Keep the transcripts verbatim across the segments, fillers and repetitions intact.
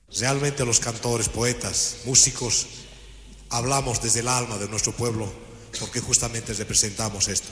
Realmente los cantores, poetas, músicos, hablamos desde el alma de nuestro pueblo porque justamente representamos esto.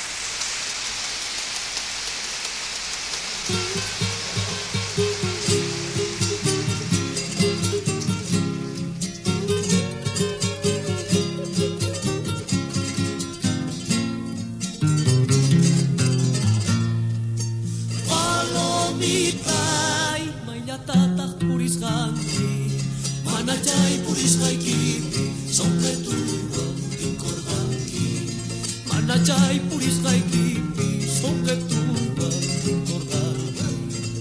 Manachay purisqay kipi sonqetuqa rikurqani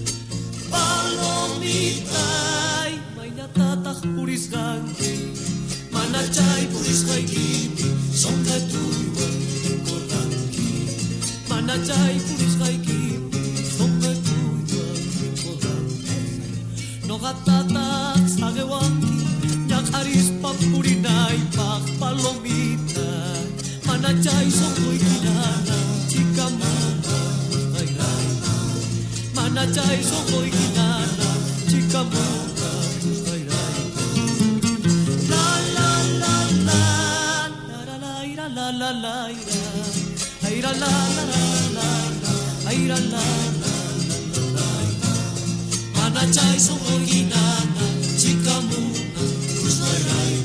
Palomitay mayllatataq purisqanki Manachay purisqay kipi sonqetuqa rikurqanki Manachay purisqay kipi sonqetuqa rikurqanki Noqatataq sagewanki ñaqarispa purinaypaq palomita Manachay sokoy kinana chica mona kusqayray Manachay sokoy kinana chica mona kusqayray La la la la la la ira la la la ira ira la la la la ira la la la Manachay sokoy kinana chica mona kusqayray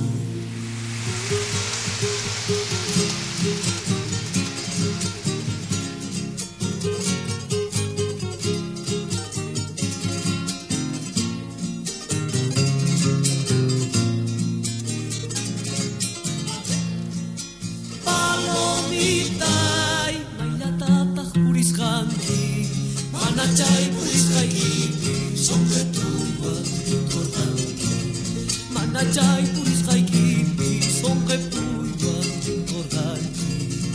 Manachay purisqay kipi sonqetuqa rikurqanki Manachay purisqay kipi sonqetuqa rikurqanki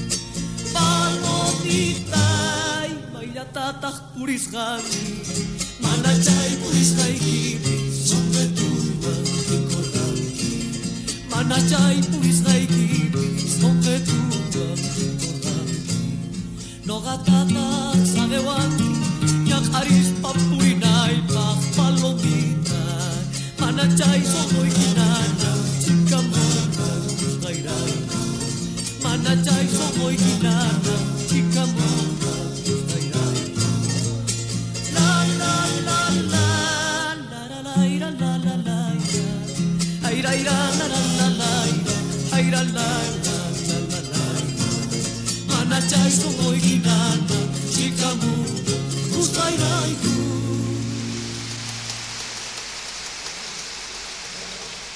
Palomitay mayllatataq purisqanki Manachay purisqay kipi sonqetuqa rikurqanki Manachay purisqay kipi sonqetuqa rikurqanki Noqatataq sagewanki Ñaqarispa purinaypaq palomita Manachay sokoy kinana chica mona kusqayray Manachay sokoy kinana chica mona kusqayray La la la la la la la ira la la la ira ira ira la la la la ira ira la